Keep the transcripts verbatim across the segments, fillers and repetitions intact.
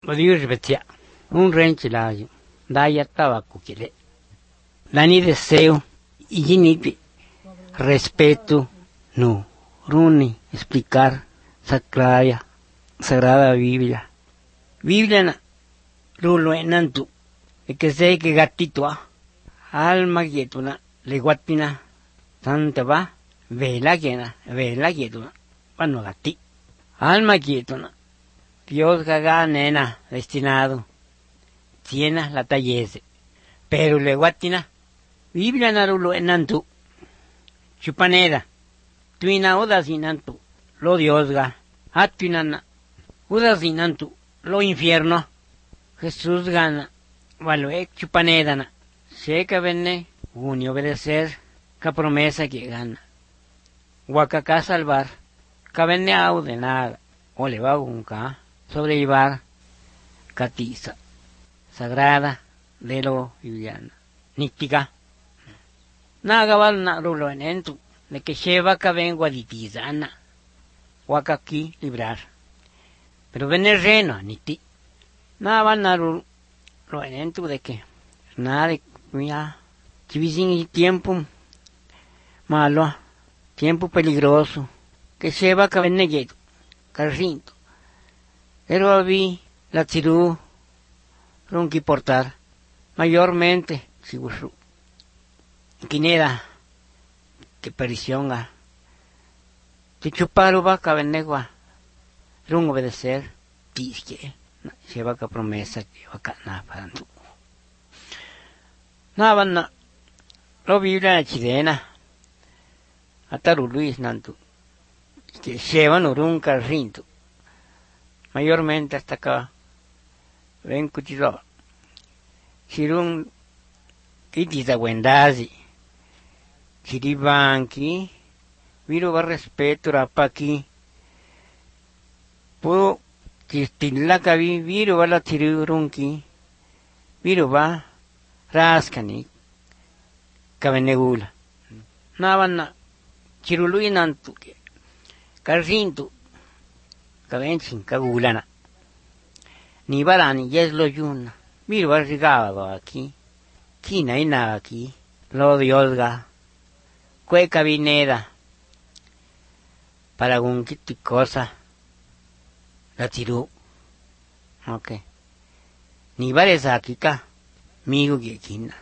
Dios betia, un renchilayo, daya tabacuquile. Dani deseo, y ni respeto, no, runi, explicar, sacraya, sagrada Biblia. Biblia na, rulo enantu, e que sé que gatito a, alma guietuna, leguatina, santa va, vela quena, vela guietuna, bueno gati, alma guietuna. Dios gaga nena, destinado, tiena la tallese, pero leguatina, Biblia narulo enantu, chupaneda, tuina odasinantu, lo Diosga, atuinana, odasinantu, lo infierno, Jesús gana, value chupanedana, seca venne, uni obedecer, ca promesa que gana, huacaca salvar, ca venne audenar, o le va unca, sobrellevar, catiza, sagrada, de lo viviana, nítica. Nagabal na rulo en entu, de que lleva ca ven guaditizana, huacaqui librar. Pero ven reno, niti. Nada na rulo en entu de que, nada de, mira, chivisin tiempo malo, tiempo peligroso, que lleva ca ven negueto, carrinto. Pero habí la tirú, ronqui portar, mayormente, si gusú. Quineda, que pericionga, te chuparo va ca venegua, run obedecer, tisque, lleva ca promesa, lleva ca na parantu. Nada na, lo Biblia chilena, ataru Luis nantu, que llevan urun carrinto. Mayormente hasta acá, ven cuchillo, chirun, kitita wendazi, chiribanki, viro va respeto rapaki, pudo, chistila vi, viro va la chirurunki, viro va, raskani, kavenegula. Navana, chiruluinantu, carrintu, Kavenchin, kagulana. Ni barani, ya es lo yuna. Miro arrigado aquí. Kina ina aquí. Lo diosga. Cueca vineda. Para un kiti cosa. La tirú. Ok. Ni bares aquí ka. Migo que kina.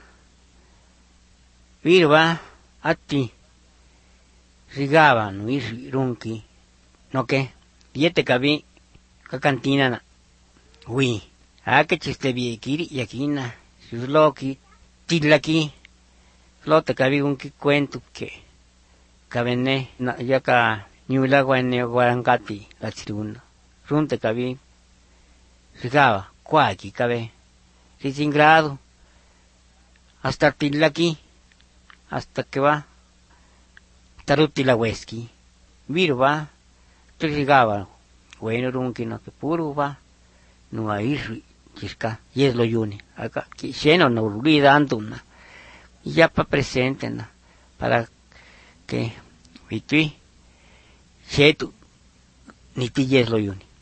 Miro va. A ti. Rigaba, no ir runki. No que. Diete cabi, ca cantina na, ui, a que chiste viekiri y aquí na, sus loki, tilaki, lo te cabi un que cuento que, cabene, na, ya ca, niula guane guarancati, la chiruna, run te cabi, rigaba, cuaki cabe, sin grado, hasta tilaki, hasta que va, tarutila huesqui, viro va, te rigaba, bueno, runki no que puro va, no hay chisca, y es lo yuni, acá, que lleno no olvida anduna, y ya pa presente, na, para que, vitui, chetu, ni ti y es lo yuni.